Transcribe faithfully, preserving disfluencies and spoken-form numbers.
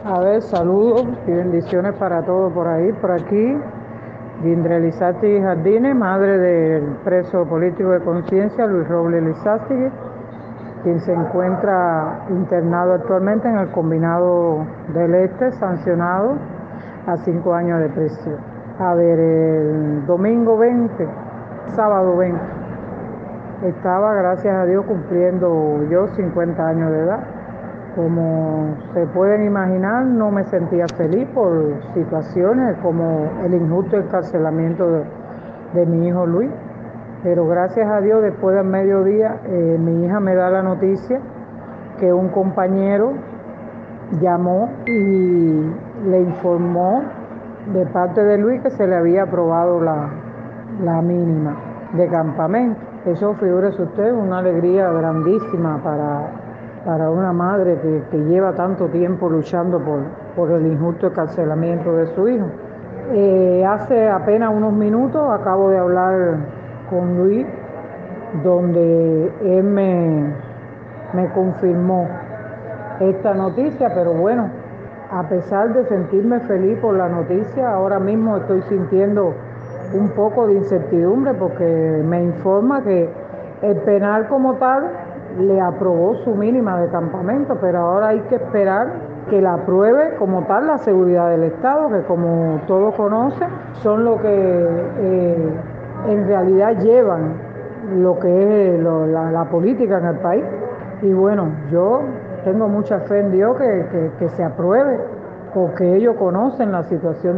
A ver, saludos y bendiciones para todos por ahí, por aquí. Gindre Lizástegui Jardines, madre del preso político de conciencia Luis Robles Lizástegui, quien se encuentra internado actualmente en el Combinado del Este, sancionado a cinco años de prisión. A ver, el domingo veinte, sábado veinte, estaba, gracias a Dios, cumpliendo yo cincuenta años de edad. Como se pueden imaginar, no me sentía feliz por situaciones como el injusto encarcelamiento de, de mi hijo Luis, pero gracias a Dios, después del mediodía, eh, mi hija me da la noticia que un compañero llamó y le informó de parte de Luis que se le había aprobado la, la mínima de campamento. Eso, figúrese usted, una alegría grandísima para, para una madre que, que lleva tanto tiempo luchando por, por el injusto encarcelamiento de su hijo. Eh, hace apenas unos minutos acabo de hablar con Luis, donde él me, me confirmó esta noticia, pero bueno, a pesar de sentirme feliz por la noticia, ahora mismo estoy sintiendo un poco de incertidumbre porque me informa que el penal como tal le aprobó su mínima de campamento, pero ahora hay que esperar que la apruebe como tal la seguridad del Estado, que como todos conocen, son lo que eh, en realidad llevan lo que es lo, la, la política en el país. Y bueno, yo tengo mucha fe en Dios que, que, que se apruebe, porque ellos conocen la situación